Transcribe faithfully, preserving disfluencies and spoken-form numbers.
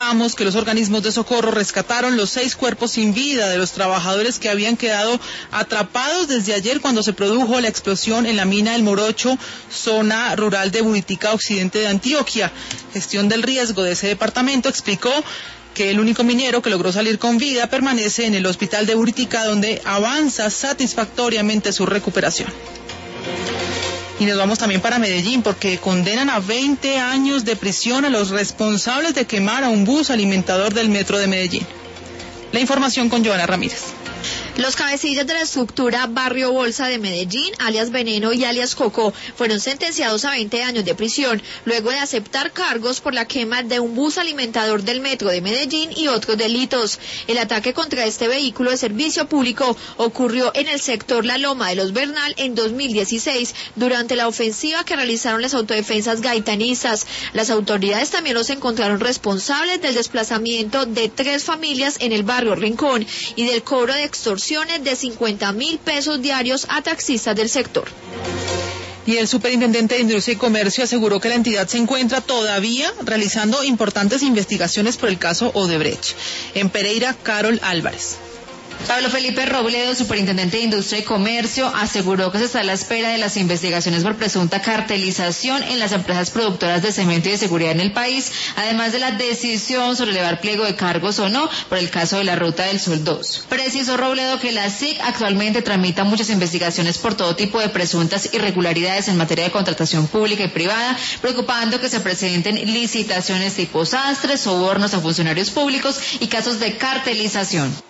contamos que los organismos de socorro rescataron los seis cuerpos sin vida de los trabajadores que habían quedado atrapados desde ayer cuando se produjo la explosión en la mina El Morocho, zona rural de Buritica, occidente de Antioquia. Gestión del riesgo de ese departamento explicó que el único minero que logró salir con vida permanece en el hospital de Buritica, donde avanza satisfactoriamente su recuperación. Y nos vamos también para Medellín, porque condenan a veinte años de prisión a los responsables de quemar a un bus alimentador del metro de Medellín. La información con Joana Ramírez. Los cabecillas de la estructura Barrio Bolsa de Medellín, alias Veneno y alias Coco, fueron sentenciados a veinte años de prisión, luego de aceptar cargos por la quema de un bus alimentador del metro de Medellín y otros delitos. El ataque contra este vehículo de servicio público ocurrió en el sector La Loma de los Bernal en dos mil dieciséis, durante la ofensiva que realizaron las autodefensas gaitanistas. Las autoridades también los encontraron responsables del desplazamiento de tres familias en el barrio Rincón y del cobro de extorsión de cincuenta mil pesos diarios a taxistas del sector. Y el superintendente de Industria y Comercio aseguró que la entidad se encuentra todavía realizando importantes investigaciones por el caso Odebrecht. En Pereira, Carol Álvarez. Pablo Felipe Robledo, superintendente de Industria y Comercio, aseguró que se está a la espera de las investigaciones por presunta cartelización en las empresas productoras de cemento y de seguridad en el país, además de la decisión sobre elevar pliego de cargos o no por el caso de la Ruta del Sol dos. Precisó Robledo que la S I C actualmente tramita muchas investigaciones por todo tipo de presuntas irregularidades en materia de contratación pública y privada, preocupando que se presenten licitaciones tipo sastre, sobornos a funcionarios públicos y casos de cartelización.